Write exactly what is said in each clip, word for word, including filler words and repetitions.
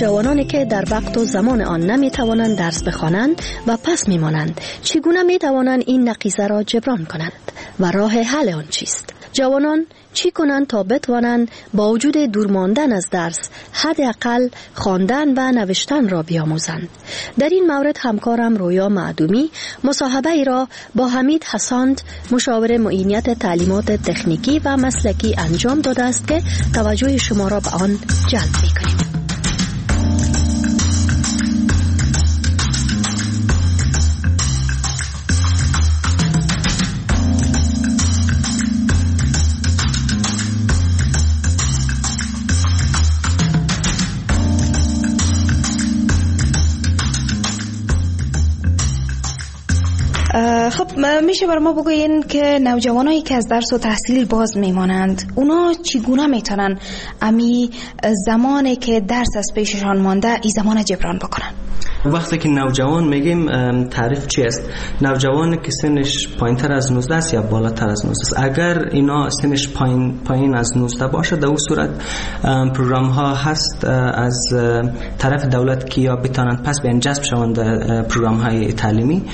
جوانانی که در وقت و زمان آن نمی توانند درس بخوانند و پس می مانند چگونه می توانند این نقیضه را جبران کنند و راه حل آن چیست؟ جوانان چی کنند تا بتوانند با وجود دور ماندن از درس حداقل خواندن و نوشتن را بیاموزند؟ در این مورد همکارم رویا معدومی مصاحبه ای را با حمید حساند مشاور معینیت تعلیمات تکنیکی و مسلکی انجام داده است که توجه شما را به آن جلب می‌کنیم. خب میشه بر ما بگوین که نوجوانایی که از درس و تحصیل باز میمانند اونا چگونه میتونن امی زمانی که درس از پیششان مانده ای زمان جبران بکنن؟ وقتی که نوجوان میگیم تعریف چی است؟ نوجوانی که سنش پایینتر از نوزده است یا بالاتر از نوزده است. اگر اینا سنش پایین پایین از نوزده باشه در اون صورت پروگرام ها هست از طرف دولت که یا بتونن پس بیان جذب شوند پروگرام های تعلیمی.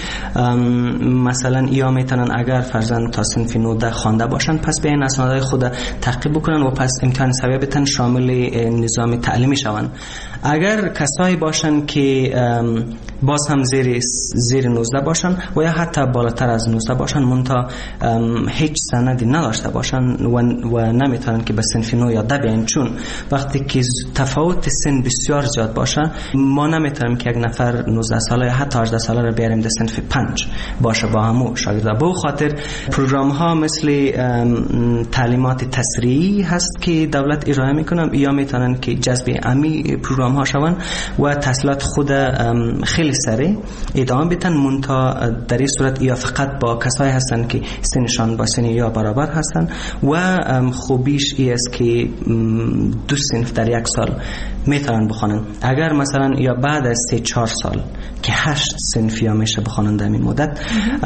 مثلا یا میتونن اگر فرزند تا سنف نوزده خوانده باشن پس بیان اسنادهای خود تعقیب بکنن و پس امتحان سویه بتن شامل نظام تعلیمی شوند. اگر کسایی باشن که باز هم زیر زیر نوزده باشن و یا حتی بالاتر از نوزده باشن منتها هیچ سندی نداشته باشن و, و نمیتونن که به صنف نو یا ده بیان، چون وقتی که تفاوت سن بسیار زیاد باشه ما نمیتونیم که یک نفر نوزده ساله یا حتی هجده ساله رو بیاریم در صنف پنج باشه با همو شاگردا. به خاطر پروگرام ها مثل تعلیمات تسریعی هست که دولت ارائه میکنن یا میتونن که جذب امی پروگرام ها شون و تحصیلات خود خیلی سریع ادامه بدن. منتها در این صورت یا فقط با کسایی هستن که سنشان با سن یا برابر هستن و خوبیش ای است که دو صنف در یک سال میتونن بخونن. اگر مثلا یا بعد از سه چهار سال که هشت صنف یا میشه بخونن در این مدت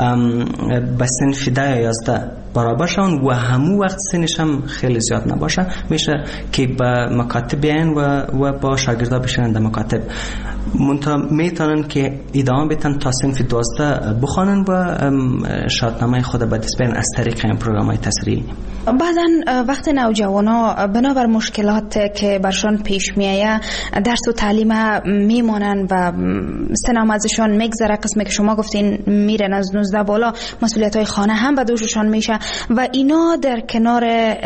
به صنف ده یا یازده برابر شون و همون وقت سنش هم خیلی زیاد نباشه میشه که به مکاتب بیان و, و با شاگردا بشینن در مکاتب. منتها میتونن که ادامه بدن تا صنف دوازده بخونن و شهادتنامه خود به دست بیارن از طریق این پروگرام‌های تسریعی. بعضن وقت نوجوانا بنابر مشکلات که برشان پیش میایه درس و تعلیم میمانن و سنم ازشان میگذره، قسمی که شما گفتین میرن از نوزده بالا مسئولیت‌های خانه هم به دوششان میشه و اینا در کنار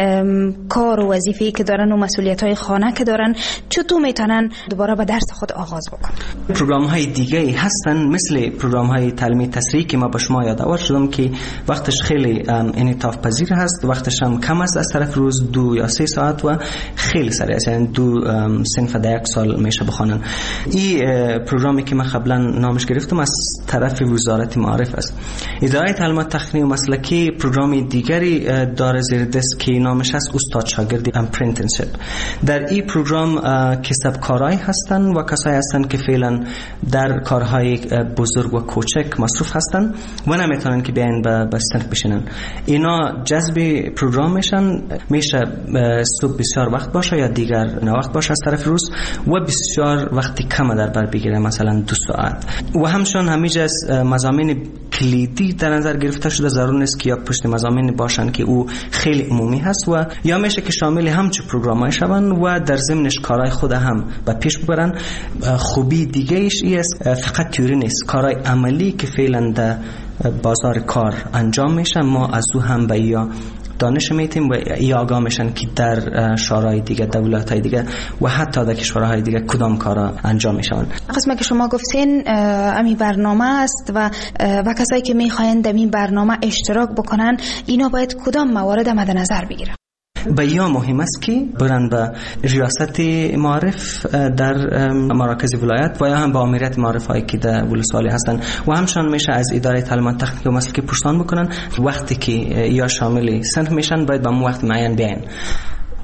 کار و وظیفه‌ای که دارن و مسئولیت‌های خانه که دارن چطور میتونن دوباره به درس خود آغاز بکنن؟ پروگرام‌های دیگه هستن مثل پروگرام‌های تعلیمی تسریعی که ما به شما یادآور شدم که وقتش خیلی انعطاف پذیر هست، وقتش هم کم است، از طرف روز دو یا سه ساعت و خیلی سریع است، یعنی دو صنف در یک سال میشه بخونن. این پروگرامی که من قبلا نامش گرفتم از طرف وزارت معارف است. اداره تعلیمات تکنیکی و مسلکی پروگرام دیگری داره زیر دست که نامش است استاد شاگردی اپرنتیسشیپ. در این پروگرام کسبکارای هستن و کسایی هستن که فعلا در کارهای بزرگ و کوچک مصروف هستن و نمیتونن که بیان به صنف بشینن. اینا جذب پروگرام میشن، میشه صبح بسیار وقت باشه یا دیگر نه وقت باشه از طرف روز و بسیار وقتی کم در بر بگیره، مثلا دو ساعت. و همچنان همیشه از مضامین کلیدی در نظر گرفته شده، ضرور نیست که یا پشت مضامین باشن که او خیلی عمومی هست و یا میشه که شامل همچه پروگرام‌های شون و در ضمنش کارهای خود هم به پیش ببرن. خوبی دیگه ایش ای است فقط تئوری نیست، کارهای عملی که فعلا در بازار کار انجام میشن ما از او هم به یا دانش میتیم و یا آگاه میشن که در شورای دیگه، دولت‌های دیگه و حتی در کشورهای دیگه کدام کارا انجام میشن. قسمی که شما گفتین امی برنامه است و و کسایی که میخواین در این برنامه اشتراک بکنن اینا باید کدام موارد مد نظر بگیرن؟ به یا مهم است که برن به ریاست معارف در مراکز ولایت و یا هم به آمریت معارف هایی که در ولسوالی هستن و همچنان میشه از اداره تعلیمات تکنیکی و مسلکی پرسان بکنن. وقتی که یا شامل صنف میشن باید به مو وقت معین بیان.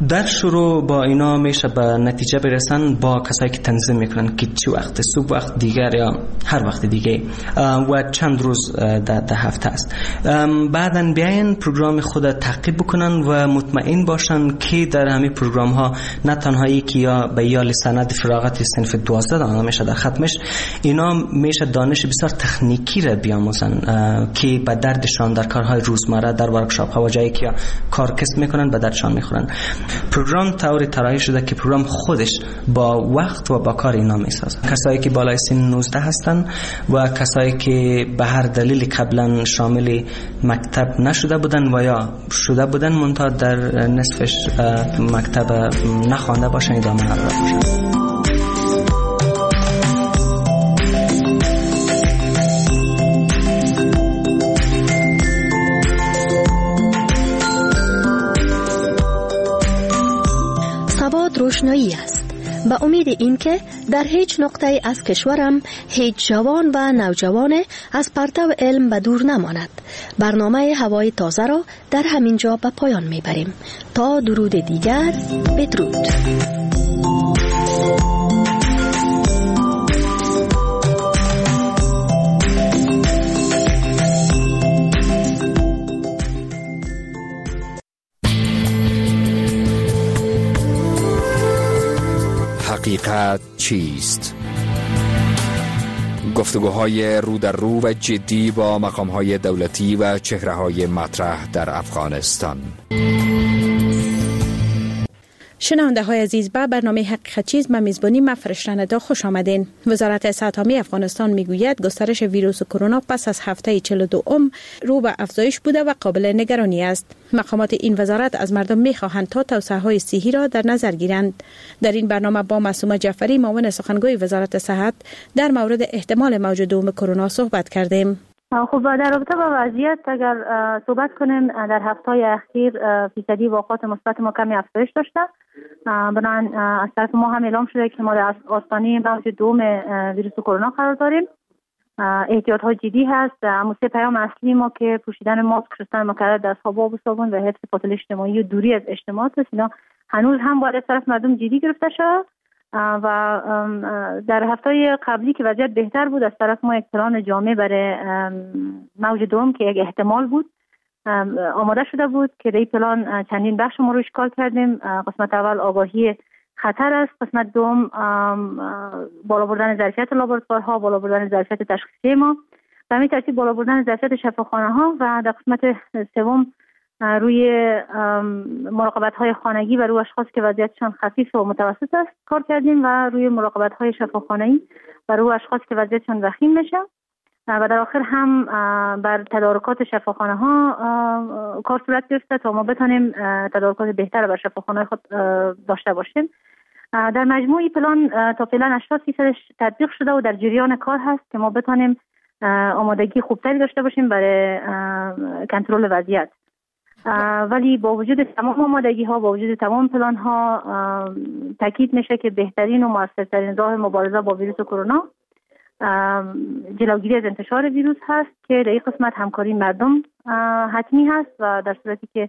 در شروع با اینا میشه به نتیجه برسن با کسایی که تنظیم میکنن که چه وقت، صبح وقت دیگر یا هر وقت دیگه و چند روز در هفته است. بعدن بیاین پروگرام خود تعقیب بکنن و مطمئن باشن که در همین پروگرام ها نه تنها یکی یا به یال سند فراغت صنف دوازده دانا میشه در ختمش، اینا میشه دانش بسیار تکنیکی را بیاموزن که به دردشان در کارهای روزمره، در ورکشاپ ها و جایی که کار کسب میکنن به دردشان میخورن. پروگرام طوری طراحی شده که پروگرام خودش با وقت و با کار اینا میسازه. کسایی که بالای سن نوزده هستن و کسایی که به هر دلیلی قبلا شامل مکتب نشده بودن و یا شده بودن منتها در نصفش مکتب نخوانده باشن ادامه نداده باشن. سواد روشنایی است. به امید اینکه در هیچ نقطه از کشورم هیچ جوان و نوجوان از پرتو علم به دور نماند. برنامه هوای تازه را در همین جا به پایان میبریم. تا درود دیگر، بدرود. حقیقت چیست؟ گفتگوهای رو در رو و جدی با مقام‌های دولتی و چهره‌های مطرح در افغانستان. شنونده های عزیز، به برنامه حقیقت چیز به میزبانی من فرشته خوش آمدین. وزارت صحت عامه افغانستان میگوید گسترش ویروس کرونا پس از هفته چهل و دو رو به افزایش بوده و قابل نگرانی است. مقامات این وزارت از مردم میخواهند تا توسعه های صحی را در نظر گیرند. در این برنامه با معصومه جعفری، معاون سخنگوی وزارت صحت، در مورد احتمال موج دوم کرونا صحبت کردیم. خب در رابطه با وضعیت اگر صحبت کنیم، در هفته‌های اخیر فیصدی واقعات مثبت ما کمی افزایش داشته. بنابراین از طرف ما هم اعلام شده که ما در آستانه موج دوم ویروس کرونا قرار داریم. احتیاط‌های جدی هست. اما سه پیام اصلی ما که پوشیدن ماسک، شستن مکرر دست‌ها با آب و صابون و حفظ فاصله اجتماعی و دوری از اجتماعات است. اینا هنوز هم باید از طرف مردم جدی گرفته شود. و در هفته قبلی که وضعیت بهتر بود، از طرف ما یک پلان جامع برای موج دوم که یک احتمال بود آماده شده بود که در این پلان چندین بخش ما رو اشکال کردیم. قسمت اول آگاهی خطر است، قسمت دوم بالا بردن ظرفیت لابراتوارها، بالا بردن ظرفیت تشخیصی ما، به همین ترتیب بالا بردن ظرفیت شفاخانه ها و در قسمت سوم روی مراقبت های خانگی و روی اشخاص که وضعیتشان خفیف و متوسط است کار کردیم و روی مراقبت های شفاخانه‌ای و روی اشخاص که وضعیتشان وخیم میشه و در آخر هم بر تدارکات شفاخانه ها کار صورت گرفته تا ما بتانیم تدارکات بهتر بر شفاخانه خود داشته باشیم. در مجموع پلان تا فعلا هشتاد فیصدش تطبیق شده و در جریان کار هست که ما بتانیم آمادگی خوبتری داشته باشیم برای کنترل وضعیت. ولی با وجود تمام آمادگی ها، با وجود تمام پلان ها، تاکید میشه که بهترین و موثرترین راه مبارزه با ویروس کرونا جلوگیری از انتشار ویروس هست که در این قسمت همکاری مردم حتمی هست و در صورتی که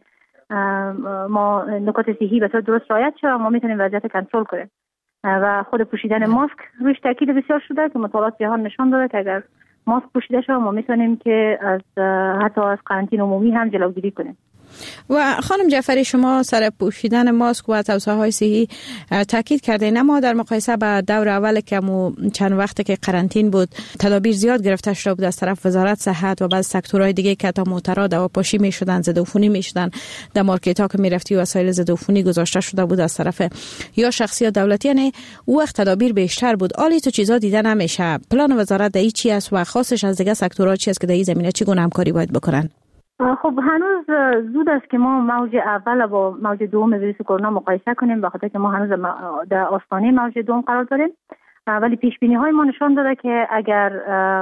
ما نکات صحی به طور درست رعایت شود ما میتونیم وضعیت کنترل کنیم و خود پوشیدن ماسک روش تاکید بسیار شده که مطالعات جهان نشان داده که اگر ماسک پوشیده شود ما میتونیم که از حتی از قرنطینه عمومی هم جلوگیری کنیم. و خانم جعفری، شما سر پوشیدن ماسک و توصیه های صحی تاکید کردین، اما در مقایسه با دور اول که چند وقت که قرنطین بود تدابیر زیاد گرفته شده بود از طرف وزارت صحت و بعض سکتورهای دیگه که تا معترض دواپاشی میشدن، ضدعفونی میشدن، در مارکت ها که میرفتی وسایل ضدعفونی گذاشته شده بود از طرف یا شخصی یا دولتی، یعنی وقت تدابیر بیشتر بود. آلی تو چیزا دیده نمیشه. پلان وزارت دایی چی است و خاصش از دیگه سکتورها چی است که در این زمینه چگونه همکاری باید بکنن؟ خب هنوز زود است که ما موج اول با موج دوم ویروس کرونا مقایسه کنیم، بخاطر که ما هنوز در آستانه موج دوم قرار داریم. ولی پیش بینی های ما نشان داده که اگر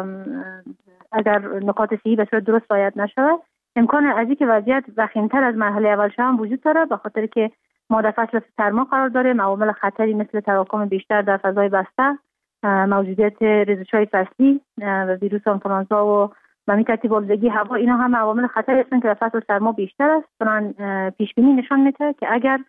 اگر نکات صحی به صورت درست رعایت نشود امکان از اینکه وضعیت وخیم‌تر از مرحله اول شود وجود داره، بخاطر که ما در فصل سرما قرار داریم. عوامل خطری مثل تراکم بیشتر در فضای بسته، موجودیت ریزش‌های فصلی و ویروس آنفولانزا و و می ترتیب آلودگی هوا، اینا هم عوامل خطر هستند که در فصل سرما بیشتر است. بنابراین پیش بینی نشان میده که اگر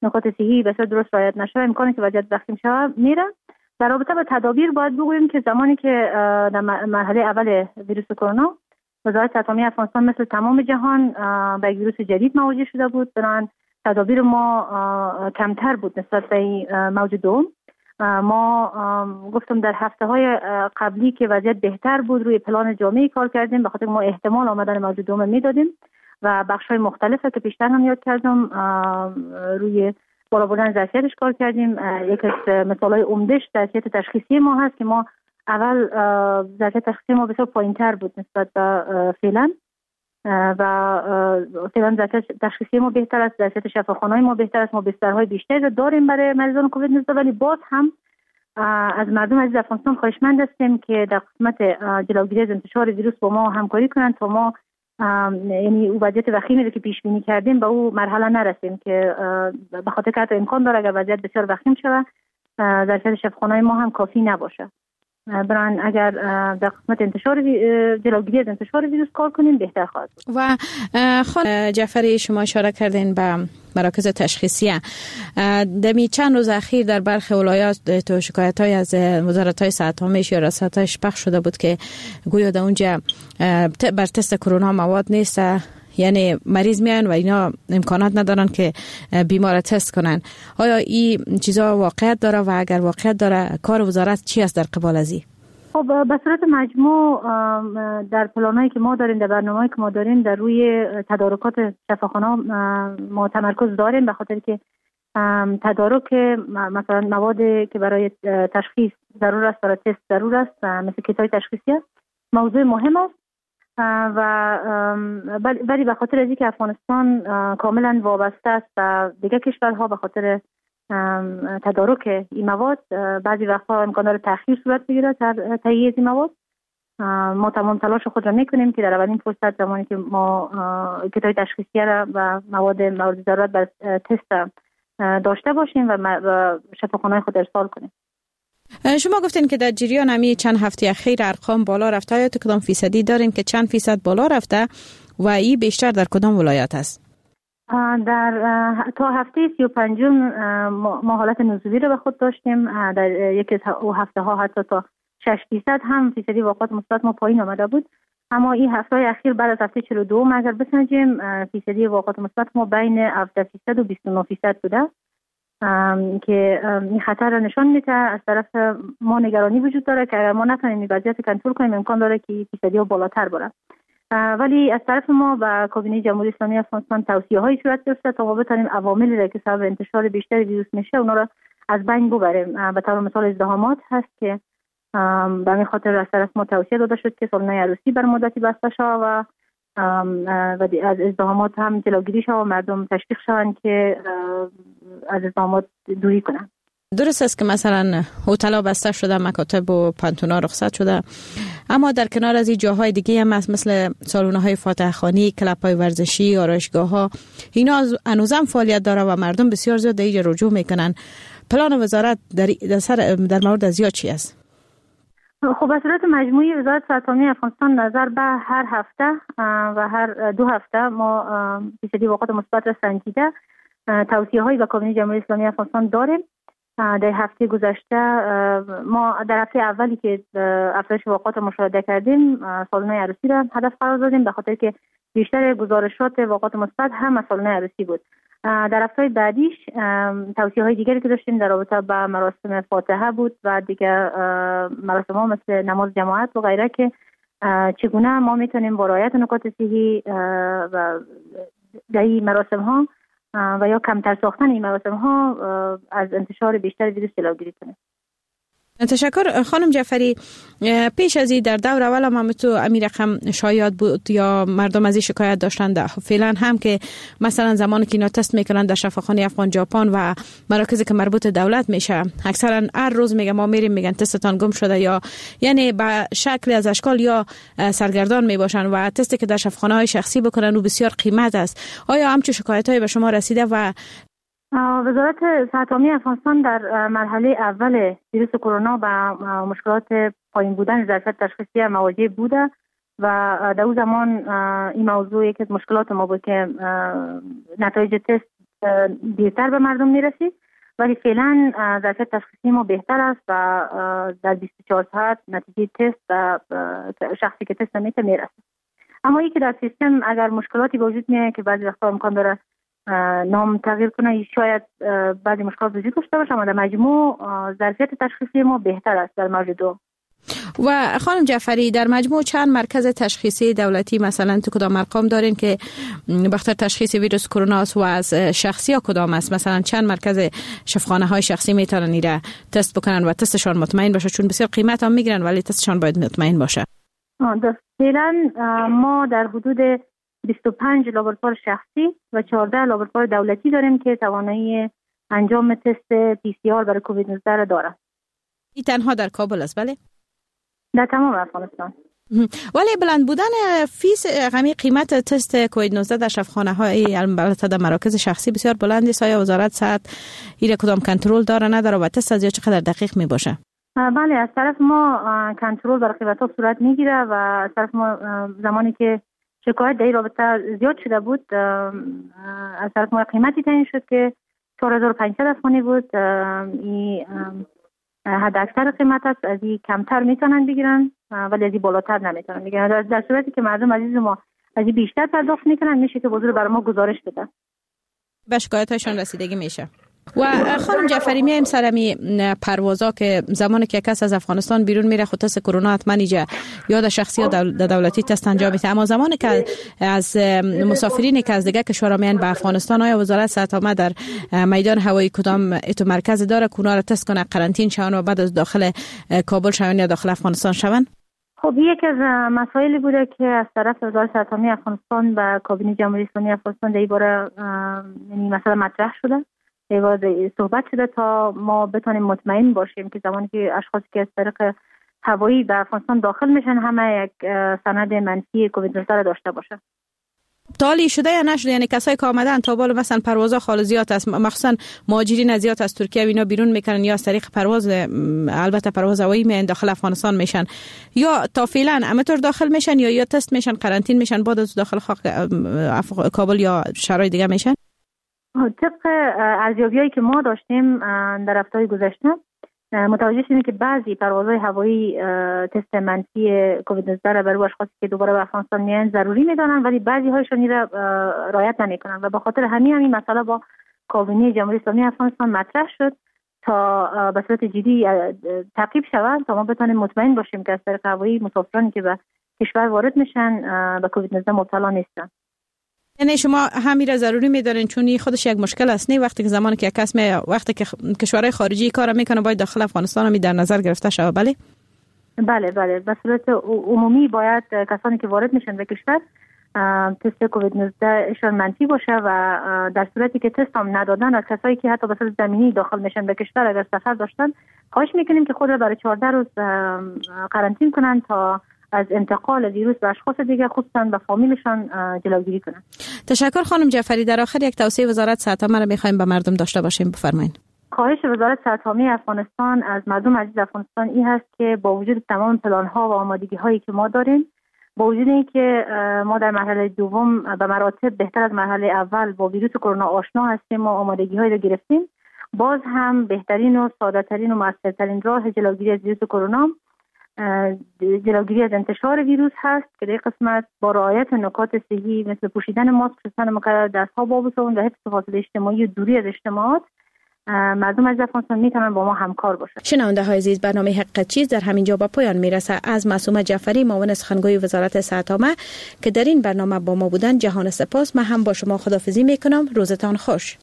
نکات صحی بسیار درست رعایت نشه امکانی که وضعیت وخیم شود میره. در رابطه با تدابیر باید بگوییم که زمانی که در مرحله اول ویروس کرونا وزارت صحت عامه افغانستان مثل تمام جهان به ویروس جدید مواجه شده بود، بنابراین تدابیر ما کمتر بود نسبت به موج دوم. ما گفتم در هفته های قبلی که وضعیت بهتر بود روی پلان جامعی کار کردیم، به خاطر ما احتمال آمدن موج دوم میدادیم و بخش های مختلفه که پیشتر هم یاد کردم روی بالا بردن ظرفیتش کار کردیم. یک از مثال های عمدهش ظرفیت تشخیصی ما هست که ما اول ظرفیت تشخیصی ما بسیار پایین‌تر بود نسبت به فعلا و فعلا ظرفیت تشخیصی ما بهتر است، ظرفیت شفاخانه‌های ما بهتر است، ما بسترهای بیشتری داریم برای مریضان کووید نوزده، ولی باز هم از مردم عزیز افغانستان خواهشمند هستیم که در قسمت جلوگیری از انتشار ویروس با ما همکاری کنند تا ما یعنی او وضعیت وخیمی رو که پیش بینی کردیم به او مرحله نرسیم که به خاطر که حتی امکان داره اگر وضعیت بسیار وخیم شود ظرفیت شفاخانه‌های ما هم کافی نباشه. بران اگر در قسمت انتشار جلوگیری از انتشار ویروس کار کنیم بهتر خواهد بود. و خانم جعفری شما اشاره کردین به مراکز تشخیصیه. دمی چند روز اخیر در برخی ولایات تو شکایت‌های از وزارت‌های صحت عامه یا ریاست‌هاش پخش شده بود که گویا در اونجا بر تست کرونا مواد نیست، یعنی مریض میان و اینا امکانات ندارن که بیمار تست کنن. آیا این چیزا واقعیت داره و اگر واقعیت داره کار وزارت چی است در قبال از این؟ خب به صورت مجموع در پلانایی که ما داریم، در برنامه‌ای که ما داریم در روی تدارکات شفاخانه ما تمرکز داریم، به خاطر که تدارک مثلا مواد که برای تشخیص ضرور است، برای تست ضرور است، مثل کیت‌های تشخیصی است، موضوع مهم است و ولی به خاطر از اینکه افغانستان کاملا وابسته است و دیگه کشورها به خاطر تدارک این مواد بعضی وقتا امکان داره تأخیر صورت بگیره در تهیه این مواد. ما تمام تلاش خود را میکنیم که در اولین فرصت زمانی که ما کیت‌های تشخیصیه را و مواد مورد ضرورت بر تست داشته باشیم و شفاخانه‌های خود ارسال کنیم. شما گفتین که در جریان همی چند هفته اخیر ارقام بالا رفته، یا کدام فیصدی دارین که چند فیصد بالا رفته و این بیشتر در کدام ولایت است؟ در تا هفته سی و پنجم ما حالت نزولی رو به خود داشتیم. در یکی از هفته ها حتی تا شش فیصد هم فیصدی واقعات مثبت ما پایین آمده بود، اما این هفته های اخیر بعد از هفته چهل و دو اگر بسنجیم فیصدی واقعات مثبت ما بین هفده فیصد و بیست و نه فیصد بوده که این خطر را نشان میده. از طرف ما نگرانی وجود داره که اگر ما نتونیم این وضعیت کنترل کنیم امکان داره که فیصدی ها بالاتر بره، ولی از طرف ما با کابینه جمهوری اسلامی افغانستان توصیه‌هایی صورت گرفته تا ما بتونیم عواملی را که سبب انتشار بیشتر ویروس میشه اونا را از بین ببریم. به طور مثال ازدحامات هست که به همین خاطر از طرف ما توصیه داده شد که سالن‌های عروسی بر مدتی بسته شود و و از ازدحامات هم جلوگیری شود و مردم تشویق شوند که از ازدحامات دوری کنند. درست است که مثلا هتل‌ها بسته شده، مکاتب و پانتونا رخصت شده، اما در کنار از این جاهای دیگه هم مثل سالن‌های فاتحخوانی، کلب‌های ورزشی، آرایشگاه‌ها اینا هنوزم فعالیت داره و مردم بسیار زیاد در اینجا رجوع میکنن. پلان وزارت در در, سر در مورد از چی است؟ خب به صورت مجموعی وزارت صحت عامه افغانستان نظر به هر هفته و هر دو هفته ما فیصدی واقعات مثبت را سنجیده توصیه‌هایی به کابینه جمهوری اسلامی افغانستان داریم. در هفته گذشته ما در هفته اولی که افزایش واقعات مشاهده کردیم سالن‌های عروسی را هدف قرار دادیم به خاطر که بیشتر گزارشات واقعات مثبت هم از سالن‌های عروسی بود. در هفته بعدیش توصیه‌های دیگری که داشتیم در رابطه با مراسم فاتحه بود و دیگه مراسم‌ها مثل نماز جماعت و غیره که چگونه ما میتونیم با رعایت نکات صحی و در این مراسم‌ها و یا کمتر ساختن این مراسم ها از انتشار بیشتر ویروس جلوگیری کنیم. تشکر خانم جعفری. پیش از این در دور اول هم تو امیر رقم شایعات بود یا مردم از این شکایت داشتن فعلا هم که مثلا زمانی که اینا تست میکنن در شفاخانه افغان ژاپن و مراکزی که مربوط دولت میشه اکثرا هر روز میگن ما میریم میگن تستتان گم شده یا یعنی به شکل از اشکال یا سرگردان میباشن و تستی که در شفاخانه های شخصی بکنن و بسیار قیمت است. آیا همچین شکایت هایی به شما رسیده و وزارت صحت عامه افغانستان در مرحله اول ویروس کرونا با مشکلات پایین بودن ظرفیت تشخیصی مواجه بوده و در اون زمان این موضوع یکی از مشکلات ما بود که نتایج تست دیرتر به مردم میرسید، ولی فعلا ظرفیت تشخیصی ما بهتر است و در بیست و چهار ساعت نتیجه تست و شخصی که تست میته میرسه. اما یکی در سیستم اگر مشکلاتی به وجود میاد که بعضی وقتا امکان داره نام تغییر کنه، شاید بعضی مشکلات وجود داشته باشه، اما در مجموع ظرفیت تشخیصی ما بهتر است در موج دو. و خانم جعفری، در مجموع چند مرکز تشخیصی دولتی مثلا تو کدام ارقام دارین که بخاطر تشخیص ویروس کرونا است و از شخصی ها کدام است؟ مثلا چند مرکز شفاخانه های شخصی میتونن ایره تست بکنن و تستشان مطمئن باشه؟ چون بسیار قیمت هم میگیرن ولی تستشان باید مطمئن باشه. فعلا ما در حدود بیست و پنج لابراتوار شخصی و چهارده لابراتوار دولتی داریم که توانایی انجام تست پی سی آر برای کووید نوزده را دارند. این تنها در کابل است؟ بله، در تمام افغانستان. ولی بلند بودن فیس غمی قیمت تست کووید نوزده در شفاخانه های البته در مراکز شخصی بسیار بلند است. آیا وزارت صحت این کدام کنترل داره نداره و تست از یا چقدر دقیق می باشه؟ بله، از طرف ما کنترل بر قیمت ها صورت میگیره و از طرف ما زمانی که شکایت در این رابطه زیاد شده بود، از طرف ما قیمتی تعیین شد که چهار هزار و پانصد افغانی بود. این حد اکثر قیمت است، از این کمتر میتونن بگیرن ولی از این بالاتر نمیتونن بگیرن. در صورتی که مردم عزیز ما از این بیشتر پرداخت میکنن، میشه که حضور برای ما گزارش بده، به شکایتشون رسیدگی میشه. و خانم جعفری، میایم سر می پروازا که زمانی که کس از افغانستان بیرون میره خود تست کرونا حتما ایجا یا در شخصی یا در دولتی تست انجام میده، اما زمانی که از مسافرین که از دیگه کشورها میان به افغانستان، آیا وزارت صحت عامه در میدان هوایی کدام اتو مرکز داره که اونا را تست کنه، قرنطین شون و بعد از داخل کابل شون یا داخل افغانستان شون؟ خب یک از مسائلی بوده که از طرف وزارت صحت عامه افغانستان و کابینه جمهوری اسلامی افغانستان در این باره یعنی مثلا مطرح شده، صحبت شده تا ما بتونیم مطمئن باشیم که زمانی که اشخاصی که از طریق هوایی به افغانستان داخل میشن همه یک سند منفی کووید نوزده را داشته باشه. تالی شده یا نشده؟ یعنی کسایی که آمدن تا بالا مثلا پروازها خالص زیاد است، مخصوصا مهاجرین زیاد از ترکیه و اینا بیرون میکنن یا از طریق پرواز البته پرواز هوایی میان داخل افغانستان میشن، یا تا فعلا همینطور داخل میشن یا یا تست میشن قرنطین میشن بعد از داخل خاک کابل یا شهرهای دیگه میشن؟ طبق ارزیابی‌هایی که ما داشتیم در هفته‌های گذشته متوجه شدیم که بعضی پروازهای هوایی تست منفی کووید نوزده را برای اشخاصی که دوباره به افغانستان میان ضروری میدانند، ولی بعضی هایشان را رعایت نمیکنند و به خاطر همین همین مسئله با کابینه جمهوری اسلامی افغانستان مطرح شد تا به صورت جدی تعقیب شود تا ما بتونیم مطمئن باشیم که از طریق هوایی مسافرانی که به کشور وارد میشن به کووید نوزده مبتلا نیستند. یعنی شما همین را ضروری می‌دارین چون خودش یک مشکل است، نه وقتی که زمانی که کس می وقتی که کشورهای خارجی کار میکنه باید داخل افغانستان هم در نظر گرفته شود؟ بله بله بله به صورت عمومی باید کسانی که وارد میشن به کشور تست کووید نوزده اشان منفی باشه و در صورتی که تست هم ندادن از کسایی که حتی به صورت زمینی داخل میشن به کشور اگر سفر داشتن خواهش میکنیم که خود را برای چهارده روز قرنطین کنن تا از انتقال ویروس به اشخاص دیگه خصوصا به فامیلشان جلوگیری کنند. تشکر خانم جعفری. در آخر یک توصیه وزارت صحت عامه را می‌خوایم به مردم داشته باشیم، بفرمایید. خواهش وزارت صحت عامه افغانستان از مردم عزیز افغانستان این هست که با وجود تمام پلان‌ها و آمادگی‌هایی که ما داریم، با وجود اینکه ما در مرحله دوم به مراتب بهتر از مرحله اول با ویروس کرونا آشنا هستیم و آمادگی‌هایی را گرفتیم، باز هم بهترین و ساده‌ترین و مؤثرترین راه جلوگیری از ویروس کرونا جلوگیری از انتشار ویروس هست که در قسمت با رعایت نکات صحی مثل پوشیدن ماسک، شستن مکرر دست‌ها با آب و صابون و حفظ فاصله اجتماعی و دوری از اجتماعات مردم از افغانستان میتونن با ما همکار باشن. شنونده های عزیز، برنامه حقیقت چیز در همین جا به پایان میرسه. از معصومه جعفری معاون سخنگوی وزارت صحت عامه که در این برنامه با ما بودن جهان سپاس. من هم با شما خداحافظی میکنم. روزتان خوش.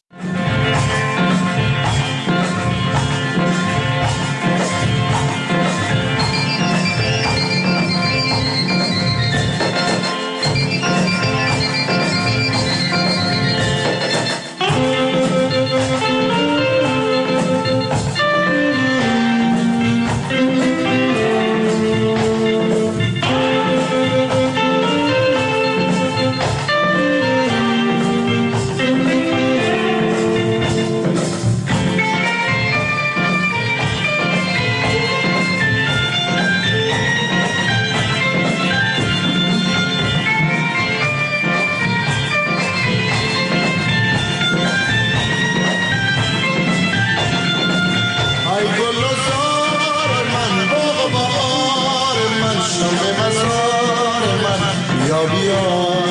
بیا بیا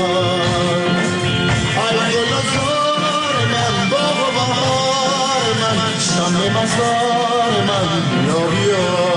ای گل و زار من باغ و بهار من شمع مزار من بیا بیا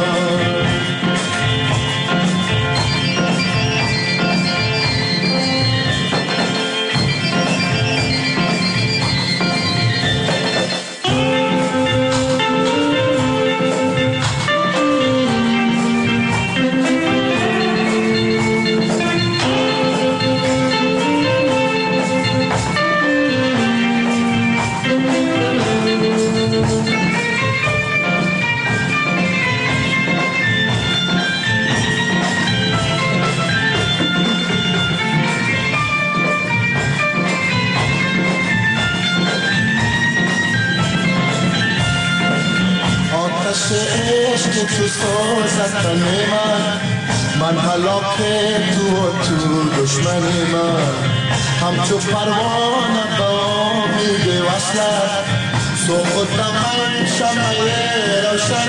عشق تو سازد تن من من هلاک تو و تو دشمن من همچو پروانه با امید وصلت سوخت من شمع روشن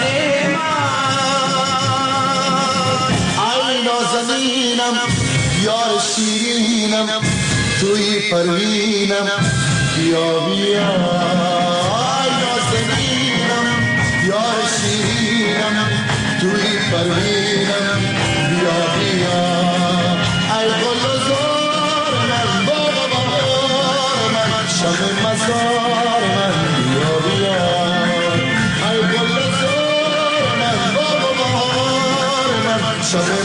من ای نازنینم یار شیرینم توی پروینم بیا بیا ای نازنینم یار شیرینم توی پروینم بیا بیا ای گل و زار من باغ و بهار من شمع مزار من بیا بیا ای گل و زار من باغ و بهار من شمع